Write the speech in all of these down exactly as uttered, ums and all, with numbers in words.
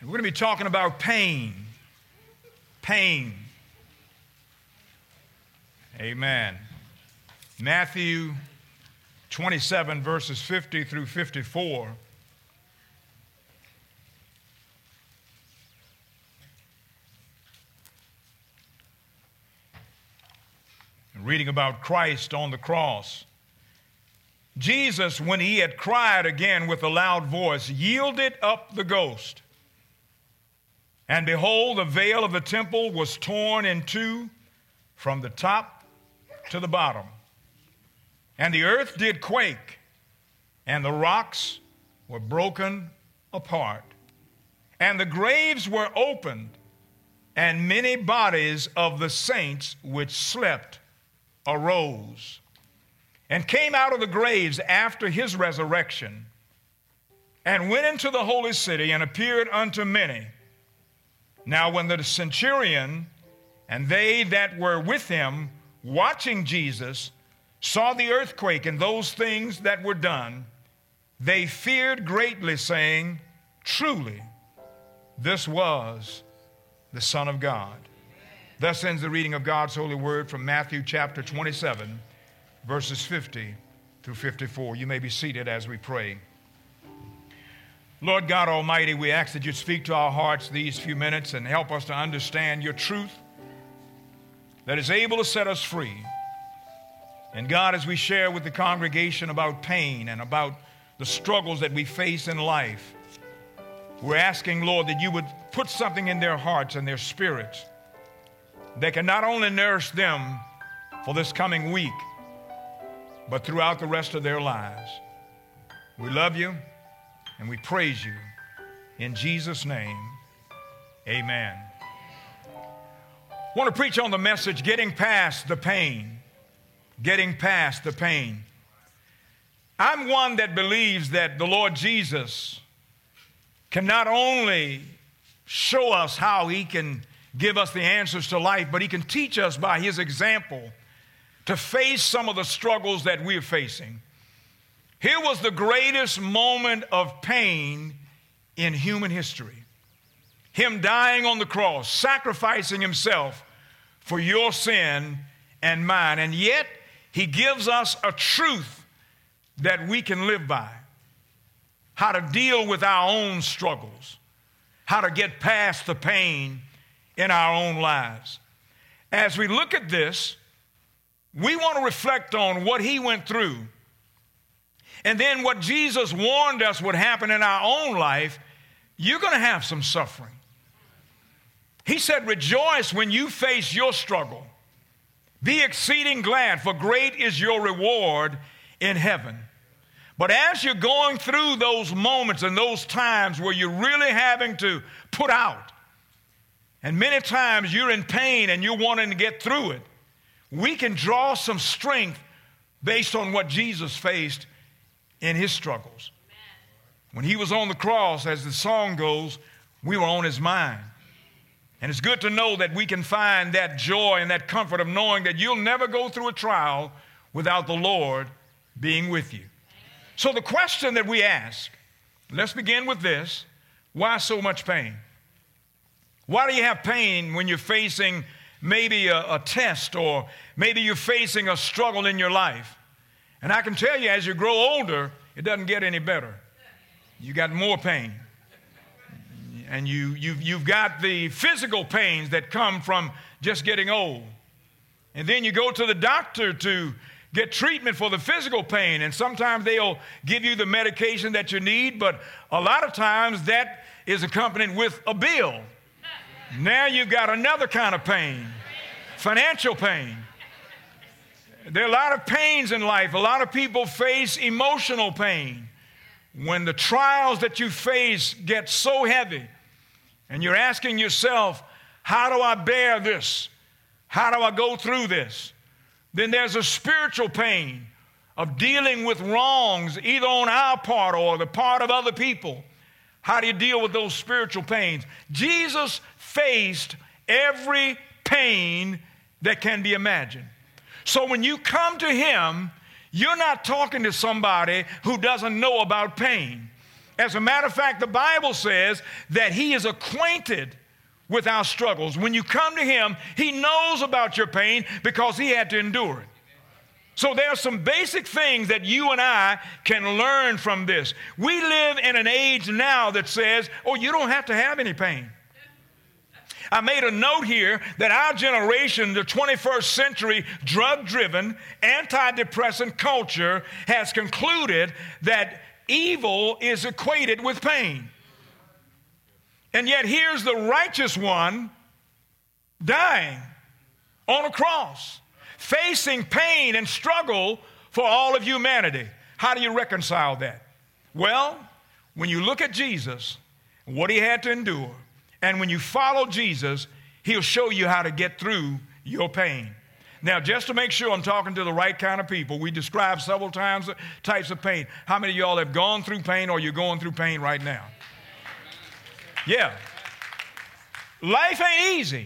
And we're going to be talking about pain. Pain. Amen. Matthew twenty-seven, verses fifty through fifty-four. Reading about Christ on the cross. Jesus, when he had cried again with a loud voice, yielded up the ghost. And behold, the veil of the temple was torn in two from the top to the bottom. And the earth did quake, and the rocks were broken apart. And the graves were opened, and many bodies of the saints which slept arose, and came out of the graves after his resurrection, and went into the holy city, and appeared unto many. Now when the centurion and they that were with him, watching Jesus, saw the earthquake and those things that were done, they feared greatly, saying, Truly, this was the Son of God. Thus ends the reading of God's holy word from Matthew chapter twenty-seven, verses fifty through fifty-four. You may be seated as we pray. Lord God Almighty, we ask that you speak to our hearts these few minutes and help us to understand your truth that is able to set us free. And God, as we share with the congregation about pain and about the struggles that we face in life, we're asking, Lord, that you would put something in their hearts and their spirits that can not only nourish them for this coming week, but throughout the rest of their lives. We love you and we praise you. In Jesus' name, amen. I want to preach on the message, getting past the pain. Getting past the pain. I'm one that believes that the Lord Jesus can not only show us how he can give us the answers to life, but he can teach us by his example to face some of the struggles that we're facing. Here was the greatest moment of pain in human history. Him dying on the cross, sacrificing himself for your sin and mine. And yet, he gives us a truth that we can live by. How to deal with our own struggles. How to get past the pain in our own lives. As we look at this, we want to reflect on what he went through. And then what Jesus warned us would happen in our own life. You're going to have some suffering. He said, rejoice when you face your struggle. Be exceeding glad, for great is your reward in heaven. But as you're going through those moments and those times where you're really having to put out, and many times you're in pain and you're wanting to get through it, we can draw some strength based on what Jesus faced in his struggles. When he was on the cross, as the song goes, we were on his mind. And it's good to know that we can find that joy and that comfort of knowing that you'll never go through a trial without the Lord being with you. So the question that we ask, let's begin with this. Why so much pain? Why do you have pain when you're facing maybe a, a test, or maybe you're facing a struggle in your life? And I can tell you, as you grow older, it doesn't get any better. You got more pain. And you, you've, you've got the physical pains that come from just getting old. And then you go to the doctor to get treatment for the physical pain. And sometimes they'll give you the medication that you need, but a lot of times that is accompanied with a bill. Now you've got another kind of pain, financial pain. There are a lot of pains in life. A lot of people face emotional pain. When the trials that you face get so heavy, and you're asking yourself, how do I bear this? How do I go through this? Then there's a spiritual pain of dealing with wrongs, either on our part or the part of other people. How do you deal with those spiritual pains? Jesus faced every pain that can be imagined. So when you come to him, you're not talking to somebody who doesn't know about pain. As a matter of fact, the Bible says that he is acquainted with our struggles. When you come to him, he knows about your pain because he had to endure it. So there are some basic things that you and I can learn from this. We live in an age now that says, oh, you don't have to have any pain. I made a note here that our generation, the twenty-first century drug-driven, antidepressant culture has concluded that evil is equated with pain. And yet here's the righteous one dying on a cross, facing pain and struggle for all of humanity. How do you reconcile that? Well, when you look at Jesus, what he had to endure, and when you follow Jesus, he'll show you how to get through your pain. Now, just to make sure I'm talking to the right kind of people, we described several times types of pain. How many of y'all have gone through pain or you're going through pain right now? Yeah. Life ain't easy.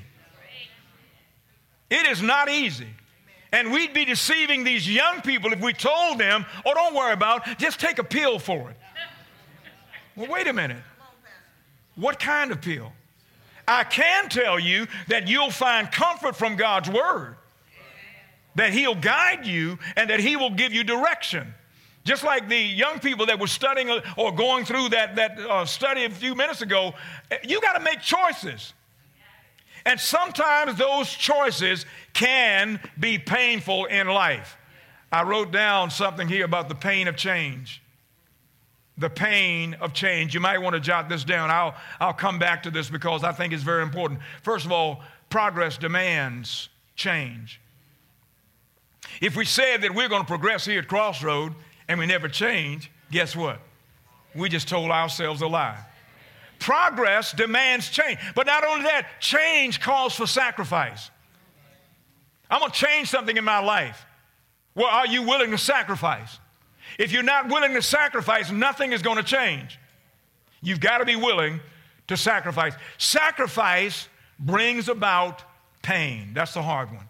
It is not easy. And we'd be deceiving these young people if we told them, oh, don't worry about it, just take a pill for it. Well, wait a minute. What kind of pill? I can tell you that you'll find comfort from God's word, that he'll guide you and that he will give you direction. Just like the young people that were studying or going through that, that uh, study a few minutes ago, you got to make choices. And sometimes those choices can be painful in life. I wrote down something here about the pain of change. The pain of change. You might want to jot this down. I'll, I'll come back to this because I think it's very important. First of all, progress demands change. If we said that we're going to progress here at Crossroad and we never change, guess what? We just told ourselves a lie. Progress demands change. But not only that, change calls for sacrifice. I'm going to change something in my life. Well, are you willing to sacrifice? If you're not willing to sacrifice, nothing is going to change. You've got to be willing to sacrifice. Sacrifice brings about pain. That's the hard one.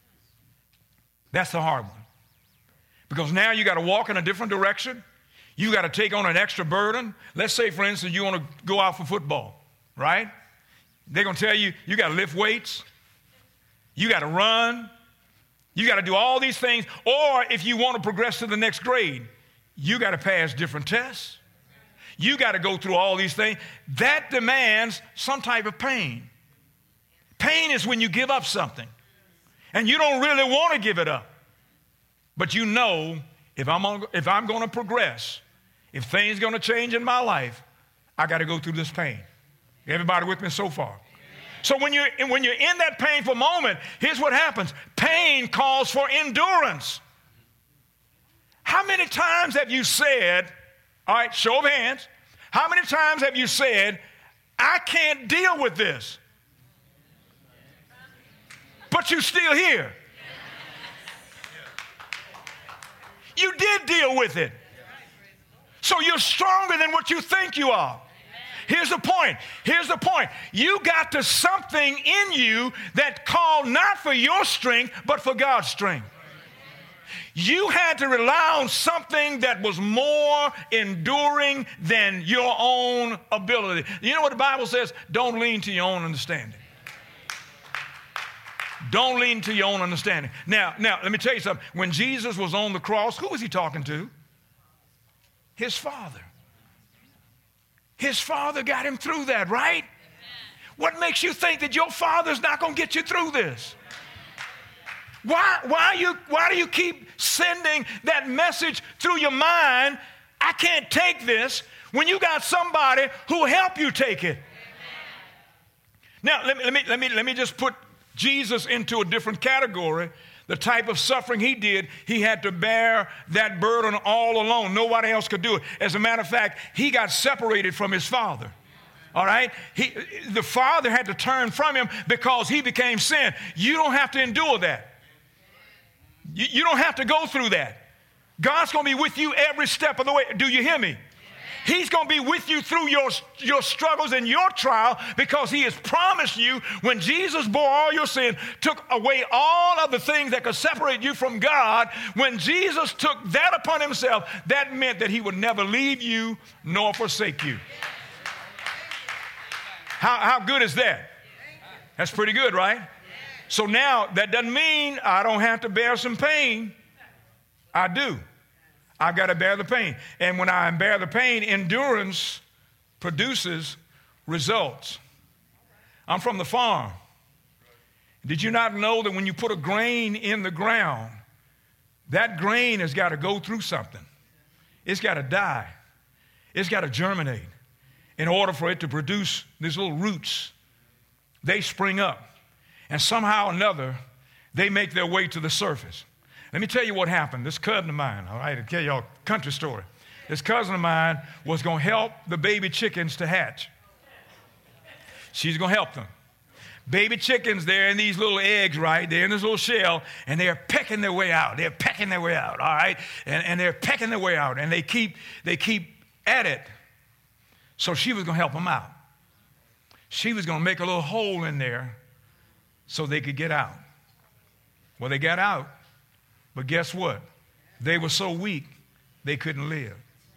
That's the hard one. Because now you got to walk in a different direction. You got to take on an extra burden. Let's say, for instance, you want to go out for football, right? They're going to tell you, you got to lift weights. You got to run. You got to do all these things. Or if you want to progress to the next grade, you got to pass different tests. You got to go through all these things. That demands some type of pain. Pain is when you give up something. And you don't really want to give it up. But you know, if I'm, on, if I'm going to progress, if things are going to change in my life, I got to go through this pain. Everybody with me so far? So when you're, when you're in that painful moment, here's what happens. Pain calls for endurance. How many times have you said, all right, show of hands, how many times have you said, I can't deal with this? But you're still here. You did deal with it. So you're stronger than what you think you are. Here's the point. Here's the point. You got to something in you that called not for your strength, but for God's strength. You had to rely on something that was more enduring than your own ability. You know what the Bible says? Don't lean to your own understanding. Don't lean to your own understanding. Now, now, let me tell you something. When Jesus was on the cross, who was he talking to? His Father. His Father got him through that, right? Amen. What makes you think that your Father's not going to get you through this? Why, why, you, why do you keep sending that message through your mind, I can't take this, when you got somebody who will help you take it? Amen. Now, let me, let me, let me, let me just put Jesus into a different category. The type of suffering he did, he had to bear that burden all alone. Nobody else could do it. As a matter of fact, he got separated from his Father. All right? He, the Father had to turn from him because he became sin. You don't have to endure that. You, you don't have to go through that. God's going to be with you every step of the way. Do you hear me? He's going to be with you through your, your struggles and your trial, because he has promised you when Jesus bore all your sin, took away all of the things that could separate you from God. When Jesus took that upon himself, that meant that he would never leave you nor forsake you. How, how good is that? That's pretty good, right? So now that doesn't mean I don't have to bear some pain. I do. I've got to bear the pain. And when I bear the pain, endurance produces results. I'm from the farm. Did you not know that when you put a grain in the ground, that grain has got to go through something? It's got to die. It's got to germinate in order for it to produce these little roots. They spring up, and somehow or another, they make their way to the surface. Let me tell you what happened. This cousin of mine, all right, I'll tell y'all a country story. This cousin of mine was going to help the baby chickens to hatch. She's going to help them. Baby chickens, they're in these little eggs, right? They're in this little shell, and they're pecking their way out. They're pecking their way out, all right? And, and they're pecking their way out, and they keep, they keep at it. So she was going to help them out. She was going to make a little hole in there so they could get out. Well, they got out. But guess what? They were so weak, they couldn't live.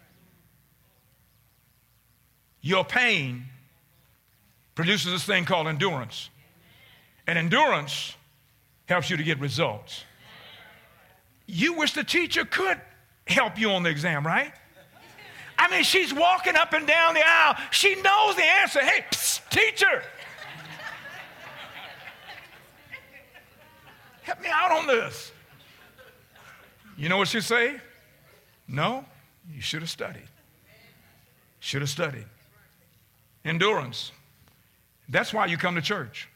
Your pain produces this thing called endurance. And endurance helps you to get results. You wish the teacher could help you on the exam, right? I mean, she's walking up and down the aisle. She knows the answer. Hey, psst, teacher, help me out on this. You know what she'd say? No, you should have studied. Should have studied. Endurance. That's why you come to church.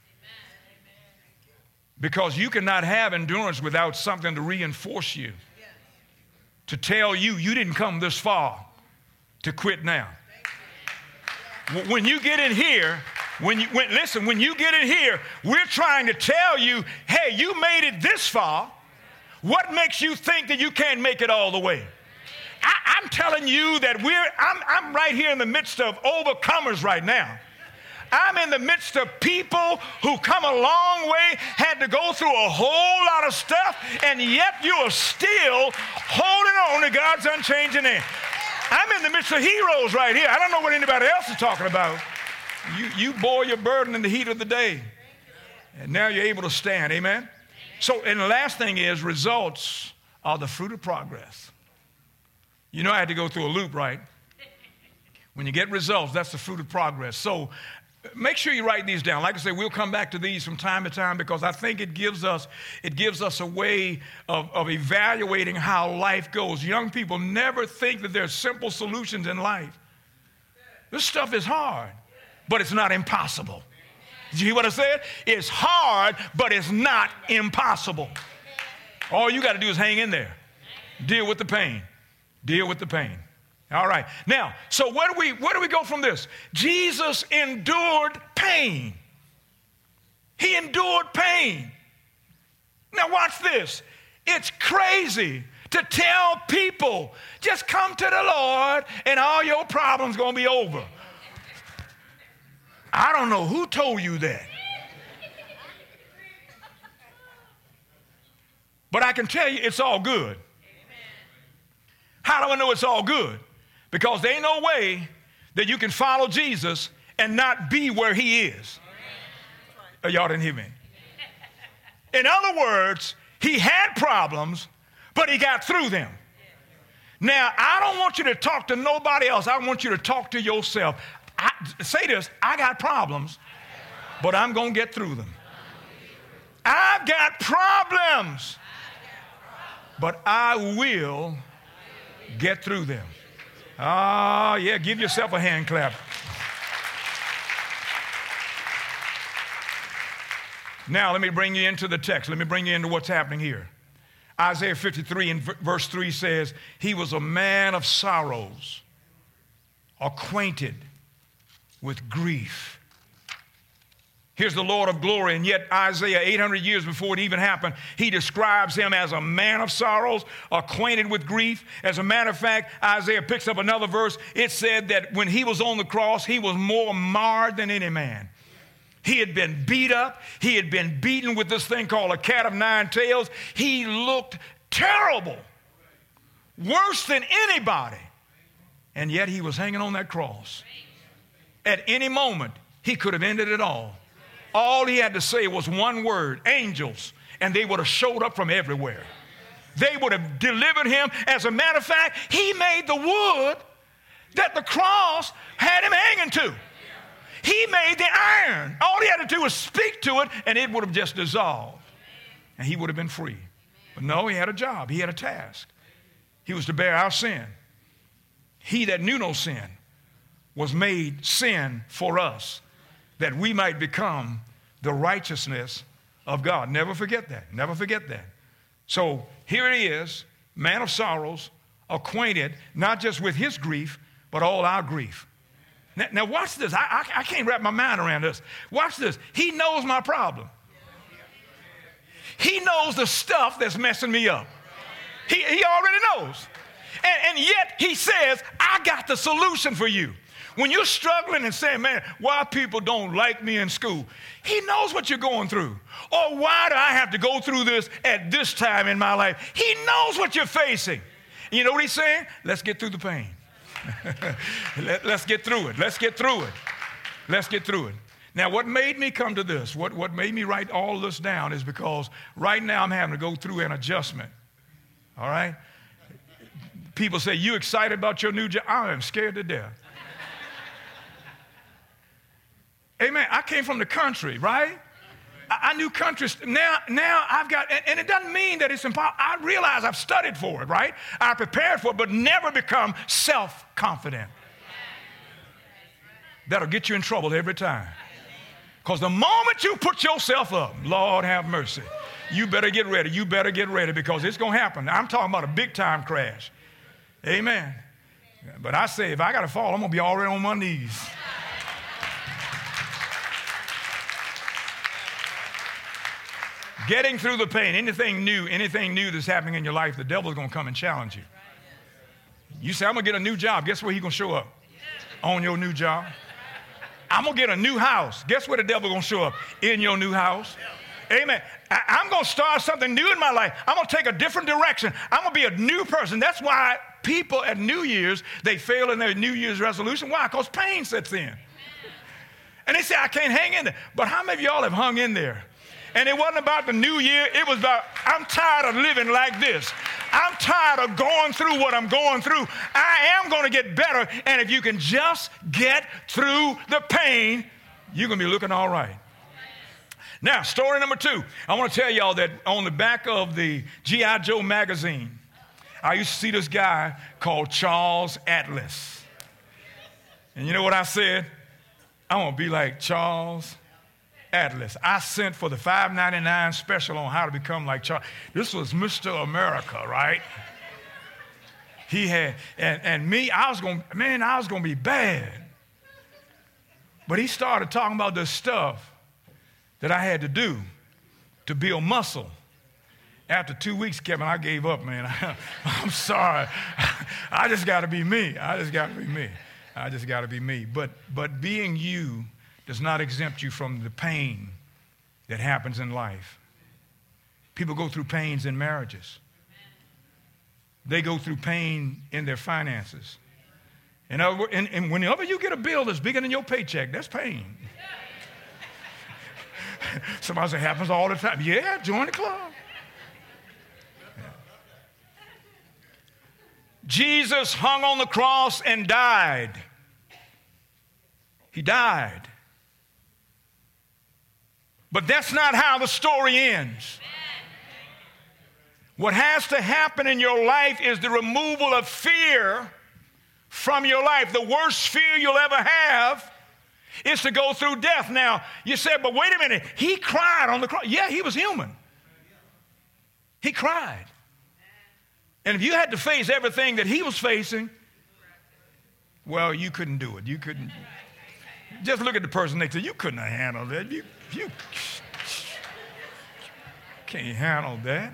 Because you cannot have endurance without something to reinforce you. To tell you, you didn't come this far to quit now. When you get in here, when you, when, listen, when you get in here, we're trying to tell you, hey, you made it this far. What makes you think that you can't make it all the way? I, I'm telling you that we're, I'm, I'm right here in the midst of overcomers right now. I'm in the midst of people who come a long way, had to go through a whole lot of stuff, and yet you are still holding on to God's unchanging hand. I'm in the midst of heroes right here. I don't know what anybody else is talking about. You, you bore your burden in the heat of the day, and now you're able to stand. Amen? So, and the last thing is, results are the fruit of progress. You know I had to go through a loop, right? When you get results, that's the fruit of progress. So make sure you write these down. Like I said, we'll come back to these from time to time, because I think it gives us, it gives us a way of, of evaluating how life goes. Young people never think that there's simple solutions in life. This stuff is hard, but it's not impossible. Did you hear what I said? It's hard, but it's not impossible. All you got to do is hang in there. Deal with the pain. Deal with the pain. All right. Now, so where do we where do we go from this? Jesus endured pain. He endured pain. Now watch this. It's crazy to tell people, just come to the Lord and all your problems going to be over. I don't know who told you that. But I can tell you it's all good. How do I know it's all good? Because there ain't no way that you can follow Jesus and not be where he is. Oh, y'all didn't hear me. In other words, he had problems, but he got through them. Now, I don't want you to talk to nobody else. I want you to talk to yourself. I, say this, I got problems, but I'm going to get through them. I've got problems, but I will get through them. Oh, yeah, give yourself a hand clap. Now, let me bring you into the text. Let me bring you into what's happening here. Isaiah fifty-three and verse three says, he was a man of sorrows, acquainted with grief. Here's the Lord of glory, and yet Isaiah, eight hundred years before it even happened, he describes him as a man of sorrows, acquainted with grief. As a matter of fact, Isaiah picks up another verse. It said that when he was on the cross, he was more marred than any man. He had been beat up. He had been beaten with this thing called a cat of nine tails. He looked terrible, worse than anybody. And yet he was hanging on that cross. At any moment, he could have ended it all. All he had to say was one word, angels, and they would have showed up from everywhere. They would have delivered him. As a matter of fact, he made the wood that the cross had him hanging to. He made the iron. All he had to do was speak to it, and it would have just dissolved, and he would have been free. But no, he had a job. He had a task. He was to bear our sin. He that knew no sin was made sin for us, that we might become the righteousness of God. Never forget that. Never forget that. So here he is, man of sorrows, acquainted not just with his grief, but all our grief. Now, now watch this. I, I, I can't wrap my mind around this. Watch this. He knows my problem. He knows the stuff that's messing me up. He, he already knows. And, and yet he says, I got the solution for you. When you're struggling and saying, man, why people don't like me in school, he knows what you're going through. Or why do I have to go through this at this time in my life? He knows what you're facing. And you know what he's saying? Let's get through the pain. Let, let's get through it. Let's get through it. Let's get through it. Now, what made me come to this, what, what made me write all this down is because right now I'm having to go through an adjustment. All right? People say, you excited about your new job? I am scared to death. Amen. I came from the country, right? I, I knew country. Now, now I've got, and, and it doesn't mean that it's impossible. I realize I've studied for it, right? I prepared for it, but never become self-confident. That'll get you in trouble every time. Because the moment you put yourself up, Lord have mercy, you better get ready. You better get ready because it's going to happen. I'm talking about a big-time crash. Amen. But I say, if I got to fall, I'm going to be already on my knees. Getting through the pain, anything new, anything new that's happening in your life, the devil's going to come and challenge you. You say, I'm going to get a new job. Guess where he's going to show up? On your new job. I'm going to get a new house. Guess where the devil's going to show up? In your new house. Amen. I, I'm going to start something new in my life. I'm going to take a different direction. I'm going to be a new person. That's why people at New Year's, they fail in their New Year's resolution. Why? Because pain sets in. And they say, I can't hang in there. But how many of y'all have hung in there? And it wasn't about the new year. It was about, I'm tired of living like this. I'm tired of going through what I'm going through. I am going to get better. And if you can just get through the pain, you're going to be looking all right. Now, story number two. I want to tell y'all that on the back of the G I Joe magazine, I used to see this guy called Charles Atlas. And you know what I said? I want to be like Charles Atlas. I sent for the five ninety-nine special on how to become like Charles. This was Mister America, right? He had, and, and me, I was going, man, I was going to be bad. But he started talking about the stuff that I had to do to build muscle. After two weeks, Kevin, I gave up, man. I, I'm sorry. I just got to be me. I just got to be me. I just got to be me. But, but being you does not exempt you from the pain that happens in life. People go through pains in marriages. They go through pain in their finances. And, and, and whenever you get a bill that's bigger than your paycheck, that's pain. Somebody say, it happens all the time. Yeah, join the club. Yeah. Jesus hung on the cross and died. He died. But that's not how the story ends. What has to happen in your life is the removal of fear from your life. The worst fear you'll ever have is to go through death. Now, you said, but wait a minute, he cried on the cross. Yeah, he was human. He cried. And if you had to face everything that he was facing, well, you couldn't do it. You couldn't. Just look at the person next to you. You couldn't have handled that. You, you can't handle that.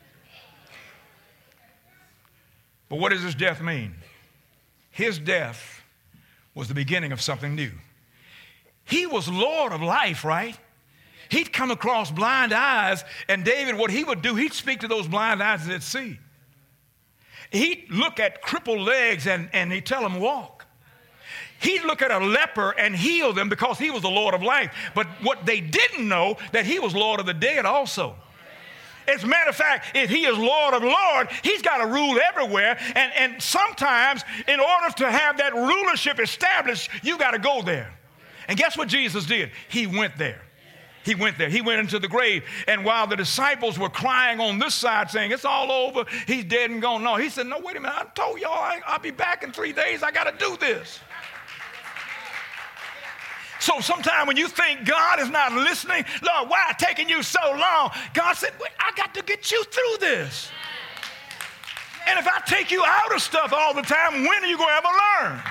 But what does his death mean? His death was the beginning of something new. He was Lord of life, right? He'd come across blind eyes, and David, what he would do, he'd speak to those blind eyes that see. He'd look at crippled legs, and, and he'd tell them walk. He'd look at a leper and heal them because he was the Lord of life. But what they didn't know, that he was Lord of the dead also. As a matter of fact, if he is Lord of Lords, he's got to rule everywhere. And, and sometimes, in order to have that rulership established, you got to go there. And guess what Jesus did? He went there. He went there. He went into the grave. And while the disciples were crying on this side saying, it's all over, he's dead and gone. No, he said, no, wait a minute. I told y'all I, I'll be back in three days. I got to do this. So sometime when you think God is not listening, Lord, why it taking you so long? God said, wait, I got to get you through this. And if I take you out of stuff all the time, when are you going to ever learn?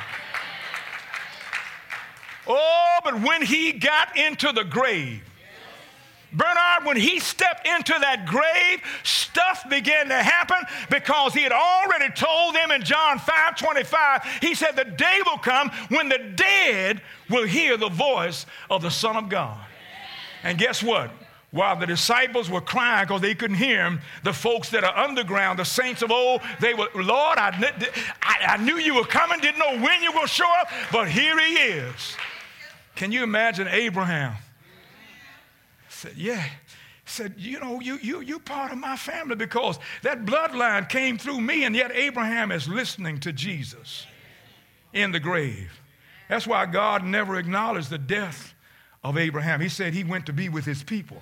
Oh, but when he got into the grave, Bernard, when he stepped into that grave, stuff began to happen because he had already told them in John five twenty-five, he said, the day will come when the dead will hear the voice of the Son of God. And guess what? While the disciples were crying because they couldn't hear him, the folks that are underground, the saints of old, they were, Lord, I, I, I knew you were coming, didn't know when you were show up, but here he is. Can you imagine Abraham? Said, yeah. Said, you know, you, you, you part of my family because that bloodline came through me, and yet Abraham is listening to Jesus in the grave. That's why God never acknowledged the death of Abraham. He said he went to be with his people.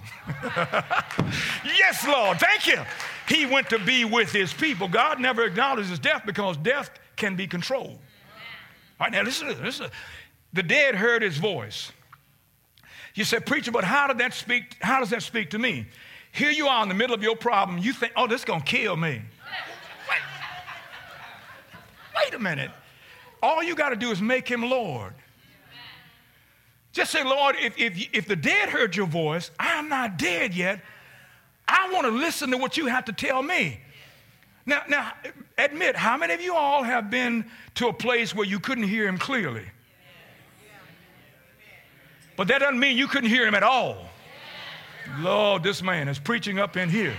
Yes, Lord, thank you. He went to be with his people. God never acknowledges his death because death can be controlled. All right, now listen to this. Listen. The dead heard his voice. You said, preacher, but how did that speak? How does that speak to me? Here you are in the middle of your problem. You think, oh, this is going to kill me. Wait. Wait a minute. All you got to do is make him Lord. Just say, Lord, if, if, if the dead heard your voice, I'm not dead yet. I want to listen to what you have to tell me. Now, now, admit, how many of you all have been to a place where you couldn't hear him clearly? But that doesn't mean you couldn't hear him at all. Lord, this man is preaching up in here.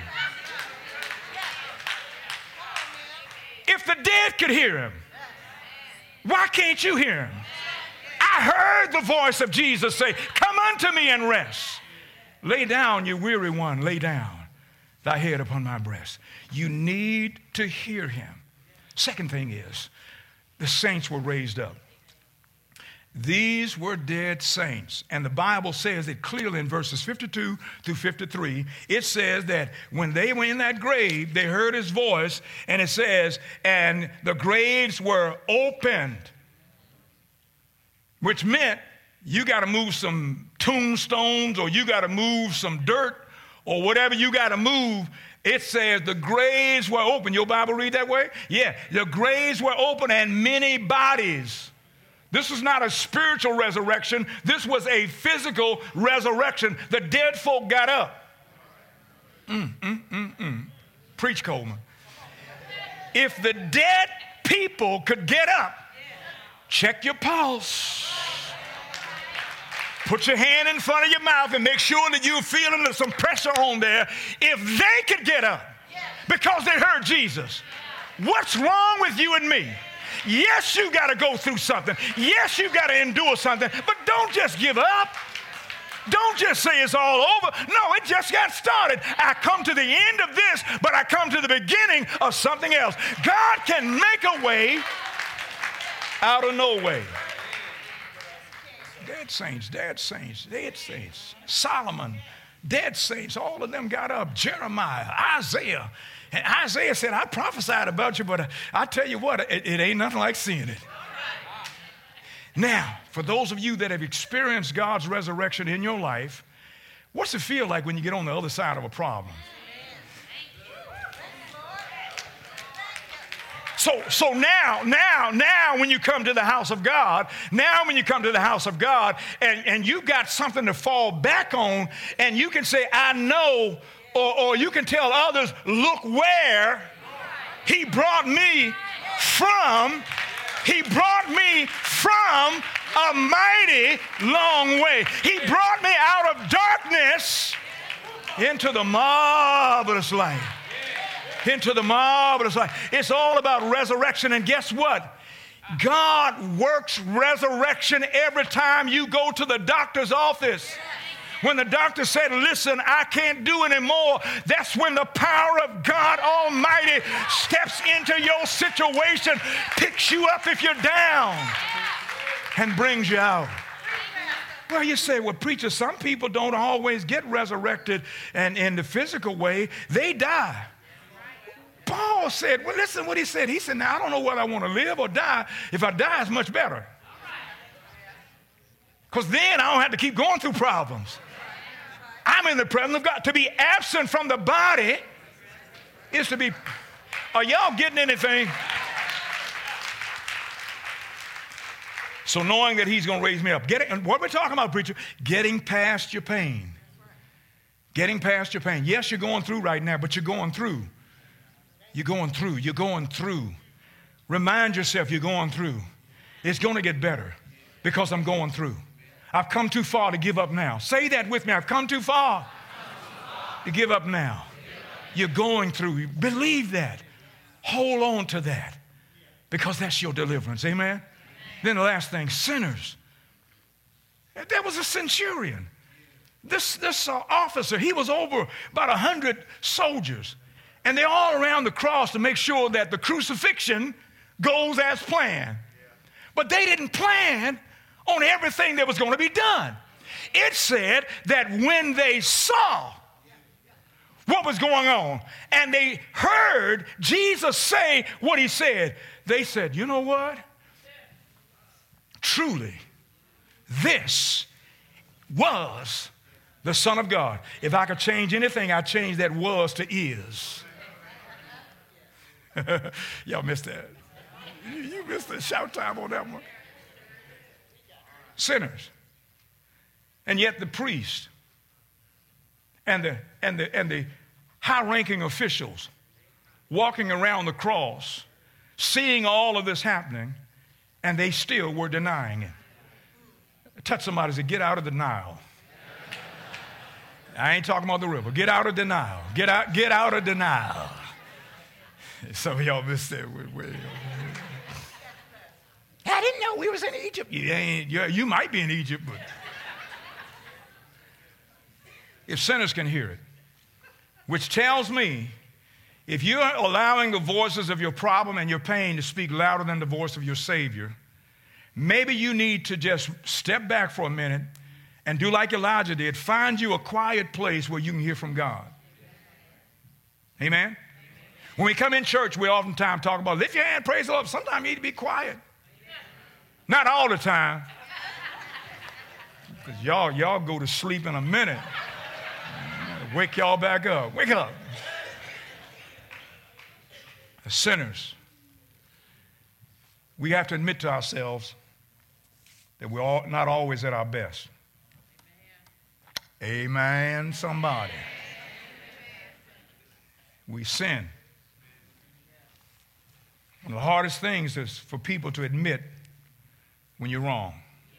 If the dead could hear him, why can't you hear him? I heard the voice of Jesus say, come unto me and rest. Lay down, you weary one, lay down thy head upon my breast. You need to hear him. Second thing is, the saints were raised up. These were dead saints. And the Bible says it clearly in verses fifty-two through fifty-three. It says that when they were in that grave, they heard his voice, and it says, and the graves were opened, which meant you got to move some tombstones, or you got to move some dirt, or whatever you got to move. It says the graves were open. Your Bible read that way? Yeah. The graves were open, and many bodies. This was not a spiritual resurrection. This was a physical resurrection. The dead folk got up. Mm, mm, mm, mm. Preach, Coleman. If the dead people could get up, check your pulse. Put your hand in front of your mouth and make sure that you're feeling some pressure on there. If they could get up because they heard Jesus, what's wrong with you and me? Yes, you got to go through something. Yes, you got to endure something. But don't just give up. Don't just say it's all over. No, it just got started. I come to the end of this, but I come to the beginning of something else. God can make a way out of no way. Dead saints, dead saints, dead saints. Solomon, dead saints, all of them got up. Jeremiah, Isaiah. And Isaiah said, I prophesied about you, but I, I tell you what, it, it ain't nothing like seeing it. Now, for those of you that have experienced God's resurrection in your life, what's it feel like when you get on the other side of a problem? So, so now, now, now when you come to the house of God, now when you come to the house of God and, and you've got something to fall back on, and you can say, I know, or, or you can tell others, look where he brought me from. He brought me from a mighty long way. He brought me out of darkness into the marvelous light. Into the marvelous light. It's all about resurrection. And guess what? God works resurrection every time you go to the doctor's office. When the doctor said, listen, I can't do anymore, that's when the power of God Almighty steps into your situation, picks you up if you're down, and brings you out. Well, you say, well, preacher, some people don't always get resurrected and in the physical way, they die. Paul said, well, listen what he said. He said, now, I don't know whether I want to live or die. If I die, it's much better. Because then I don't have to keep going through problems. I'm in the presence of God. To be absent from the body is to be, are y'all getting anything? So knowing that he's going to raise me up. Getting, and what we're talking about, preacher, getting past your pain. Getting past your pain. Yes, you're going through right now, but you're going through. You're going through. You're going through. Remind yourself you're going through. It's going to get better because I'm going through. I've come too far to give up now. Say that with me. I've come too far to give up now. You're going through. Believe that. Hold on to that because that's your deliverance. Amen? Then the last thing, sinners. There was a centurion. This, this uh, officer, he was over about a hundred soldiers. And they're all around the cross to make sure that the crucifixion goes as planned. But they didn't plan on everything that was going to be done. It said that when they saw what was going on and they heard Jesus say what he said, they said, you know what? Truly, this was the Son of God. If I could change anything, I'd change that was to is. Y'all missed that. You, you missed the shout time on that one. Sinners. And yet the priest and the, and the, and the high-ranking officials walking around the cross, seeing all of this happening, and they still were denying it. Touch somebody and say, get out of denial. I ain't talking about the river. Get out of denial. Get out, get out of denial. Some of y'all missed that. I didn't know we was in Egypt. You, ain't, you, you might be in Egypt, but if sinners can hear it, which tells me if you're allowing the voices of your problem and your pain to speak louder than the voice of your Savior, maybe you need to just step back for a minute and do like Elijah did. Find you a quiet place where you can hear from God. Amen? When we come in church, we oftentimes talk about lift your hand, praise the Lord. Sometimes you need to be quiet. Not all the time. Because y'all, y'all go to sleep in a minute. Wake y'all back up. Wake up. As sinners, we have to admit to ourselves that we're all, not always at our best. Amen, somebody. We sin. One of the hardest things is for people to admit when you're wrong.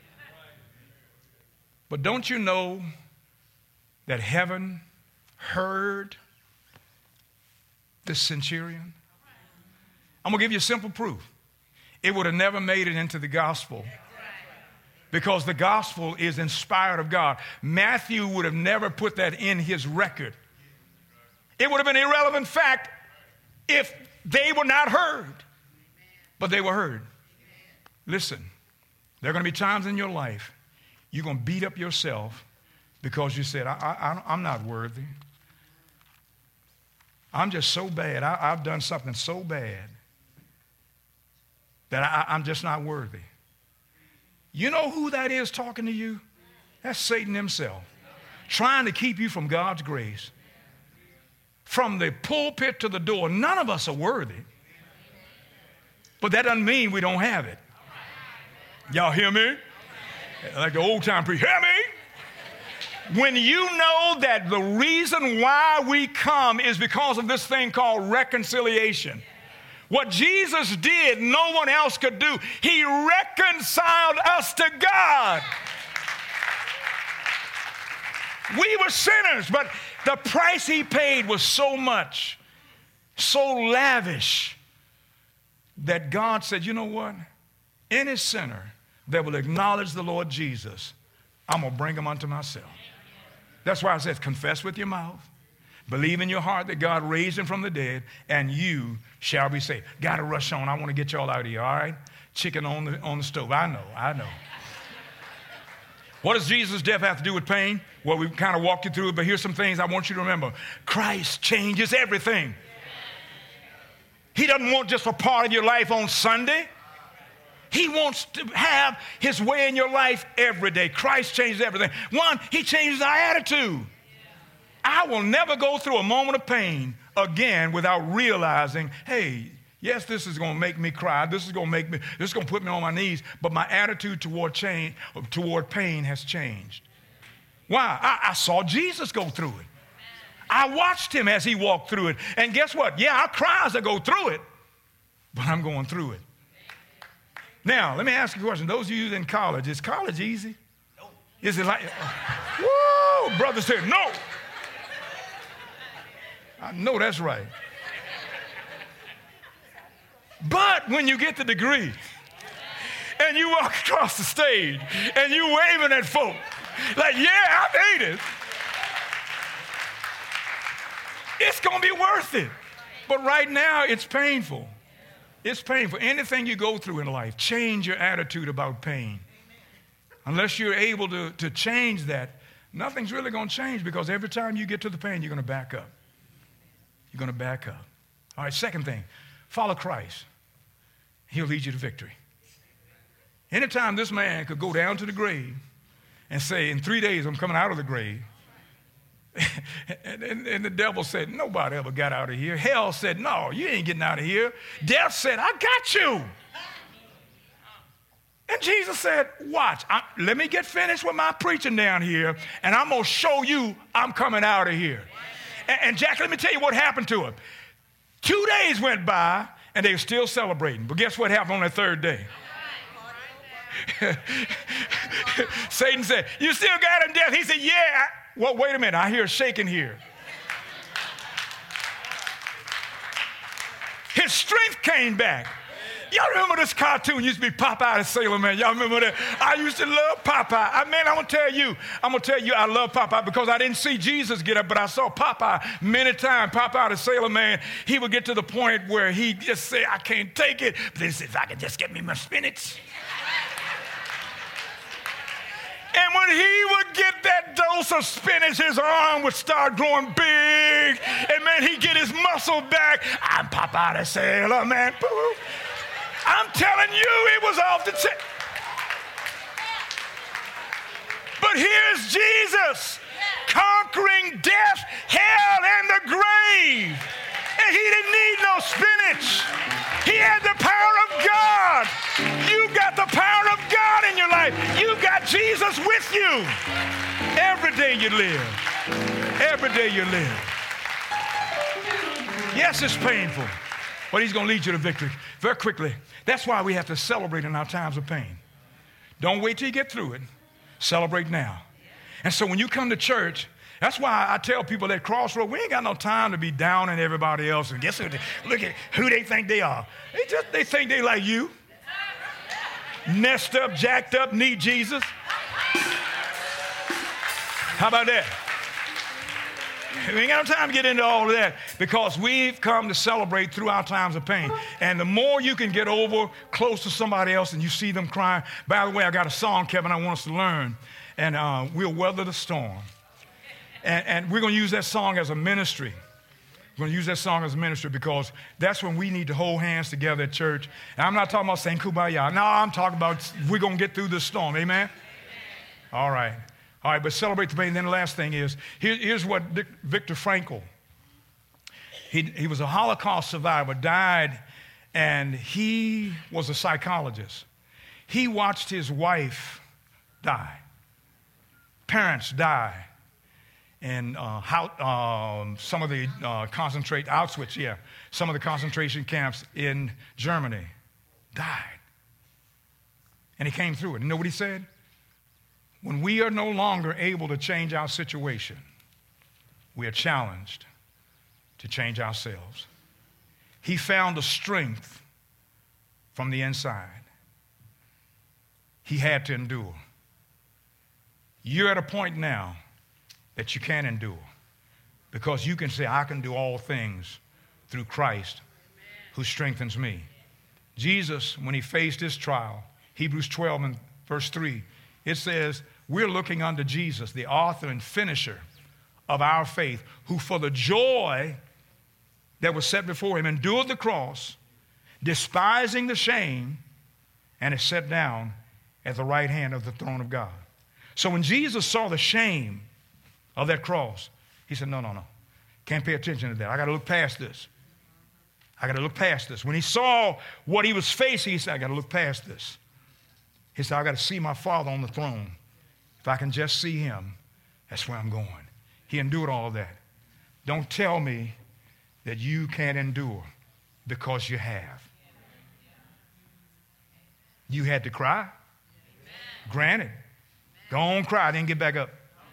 But don't you know that heaven heard this centurion? I'm going to give you simple proof. It would have never made it into the gospel because the gospel is inspired of God. Matthew would have never put that in his record. It would have been an irrelevant fact if they were not heard, but they were heard. Listen, there are going to be times in your life you're going to beat up yourself because you said, I, I, I'm not worthy. I'm just so bad. I, I've done something so bad that I, I'm just not worthy. You know who that is talking to you? That's Satan himself, trying to keep you from God's grace. From the pulpit to the door, none of us are worthy. But that doesn't mean we don't have it. Y'all hear me? Like the old time preacher, hear me? When you know that the reason why we come is because of this thing called reconciliation. What Jesus did, no one else could do. He reconciled us to God. We were sinners, but the price he paid was so much, so lavish, that God said, you know what? Any sinner that will acknowledge the Lord Jesus, I'm going to bring him unto myself. That's why it says, confess with your mouth, believe in your heart that God raised him from the dead, and you shall be saved. Got to rush on. I want to get y'all out of here, all right? Chicken on the, on the stove. I know, I know. What does Jesus' death have to do with pain? Well, we kind of walked you through it, but here's some things I want you to remember. Christ changes everything. He doesn't want just a part of your life on Sunday. He wants to have his way in your life every day. Christ changes everything. One, he changes our attitude. I will never go through a moment of pain again without realizing, hey, yes, this is going to make me cry. This is going to make me, this is going to put me on my knees. But my attitude toward change, toward pain has changed. Why? I, I saw Jesus go through it. I watched him as he walked through it. And guess what? Yeah, I cry as I go through it, but I'm going through it. Now, let me ask you a question. Those of you in college, is college easy? No. Is it like, woo, brother said no. I know that's right. But when you get the degree and you walk across the stage and you waving at folk, like, yeah, I made it. It's going to be worth it. But right now, it's painful. It's painful. Anything you go through in life, change your attitude about pain. Unless you're able to, to change that, nothing's really going to change, because every time you get to the pain, you're going to back up. You're going to back up. All right, second thing, follow Christ. He'll lead you to victory. Anytime this man could go down to the grave and say, in three days, I'm coming out of the grave, and, and, and the devil said, nobody ever got out of here. Hell said, no, you ain't getting out of here. Death said, I got you. And Jesus said, watch, I, let me get finished with my preaching down here, and I'm going to show you I'm coming out of here. And, and Jack, let me tell you what happened to him. Two days went by, and they were still celebrating. But guess what happened on the third day? Satan said, you still got him, death? He said, yeah. I, well, wait a minute. I hear shaking here. His strength came back. Y'all remember this cartoon used to be Popeye the Sailor Man? Y'all remember that? I used to love Popeye. I mean, I'm going to tell you, I'm going to tell you I love Popeye because I didn't see Jesus get up, but I saw Popeye many times. Popeye the Sailor Man, he would get to the point where he just say, I can't take it. But then he said, if I could just get me my spinach. And when he would get that dose of spinach, his arm would start growing big. And man, he'd get his muscle back. I'm Popeye the Sailor Man. I'm telling you, it was off the tip. But here's Jesus conquering death, hell, and the grave. And he didn't need no spinach. He had the power of God. You got the power of God in your life. You got Jesus with you. Every day you live. Every day you live. Yes, it's painful, but he's going to lead you to victory. Very quickly, that's why we have to celebrate in our times of pain. Don't wait till you get through it. Celebrate now. And so when you come to church, that's why I tell people at Crossroad, we ain't got no time to be down on everybody else. And guess who? They, look at who they think they are. They just they think they like you. Messed up, jacked up, need Jesus. How about that? We ain't got no time to get into all of that, because we've come to celebrate through our times of pain. And the more you can get over close to somebody else and you see them crying. By the way, I got a song, Kevin, I want us to learn. And uh, we'll weather the storm. And, and we're going to use that song as a ministry. We're going to use that song as a ministry, because that's when we need to hold hands together at church. And I'm not talking about saying kumbaya. No, I'm talking about we're going to get through this storm. Amen? Amen. All right. All right, but celebrate the pain. Then the last thing is, here, here's what Dick, Viktor Frankl, he, he was a Holocaust survivor, died And he was a psychologist. He watched his wife die, parents die, and uh, how, um, some of the uh, concentrate, Auschwitz, yeah, some of the concentration camps in Germany died. And he came through it. You know what he said? When we are no longer able to change our situation, we are challenged to change ourselves. He found the strength from the inside. He had to endure. You're at a point now that you can endure because you can say, I can do all things through Christ who strengthens me. Jesus, when he faced his trial, Hebrews twelve and verse three, it says, we're looking unto Jesus, the author and finisher of our faith, who for the joy that was set before him endured the cross, despising the shame, and is set down at the right hand of the throne of God. So when Jesus saw the shame of that cross, he said, no, no, no. Can't pay attention to that. I got to look past this. I got to look past this. When he saw what he was facing, he said, I got to look past this. He said, I got to see my Father on the throne. If I can just see him, that's where I'm going. He endured all of that. Don't tell me that you can't endure because you have. You had to cry. Amen. Granted. Go on, cry, then get back up.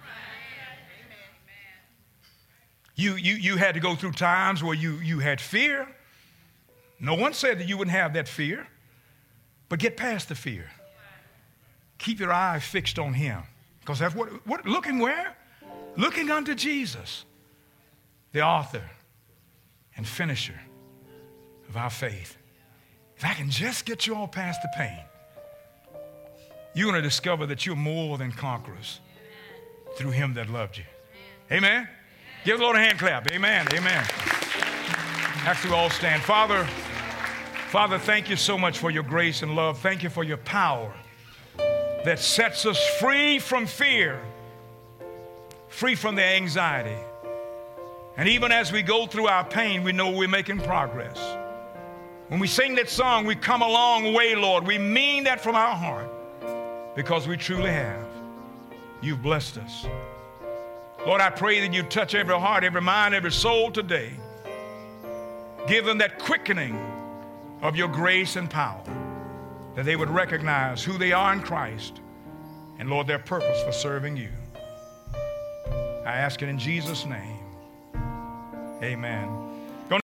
You, you, you had to go through times where you, you had fear. No one said that you wouldn't have that fear, but get past the fear. Keep your eye fixed on him. Because that's what, what, looking where? Looking unto Jesus, the author and finisher of our faith. If I can just get you all past the pain, you're going to discover that you're more than conquerors through him that loved you. Amen? Give the Lord a hand clap. Amen. Amen. Actually, we all stand. Father, Father, thank you so much for your grace and love. Thank you for your power that sets us free from fear, free from the anxiety. And even as we go through our pain, we know we're making progress. When we sing that song, we come a long way, Lord. We mean that from our heart because we truly have. You've blessed us. Lord, I pray that you touch every heart, every mind, every soul today. Give them that quickening of your grace and power, that they would recognize who they are in Christ and, Lord, their purpose for serving you. I ask it in Jesus' name. Amen.